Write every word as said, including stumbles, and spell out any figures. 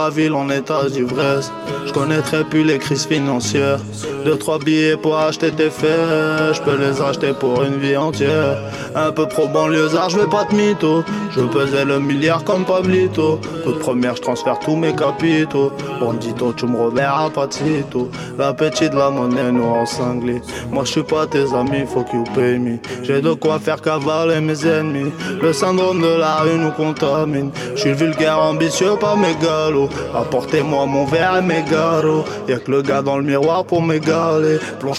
la ville en état d'ivresse. Je connaîtrai plus les crises financières. Deux, trois billets pour acheter tes faits. Je peux les acheter pour une vie entière. Un peu pro banlieusard, je vais pas te mytho. Je pesais le milliard comme Pablito. Coup de première, je transfère tous mes capitaux. Bandito, tu me reverras pas de sitôt. L'appétit de la monnaie nous rend cinglés. Moi je suis pas tes amis, fuck you pay me. J'ai de quoi faire cavaler mes ennemis. Le syndrome de la rue nous contamine. Je suis vulgaire, ambitieux, pas mégalo. Apportez-moi mon verre et mes garos. Y'a que le gars dans le miroir pour m'égaler. Plonge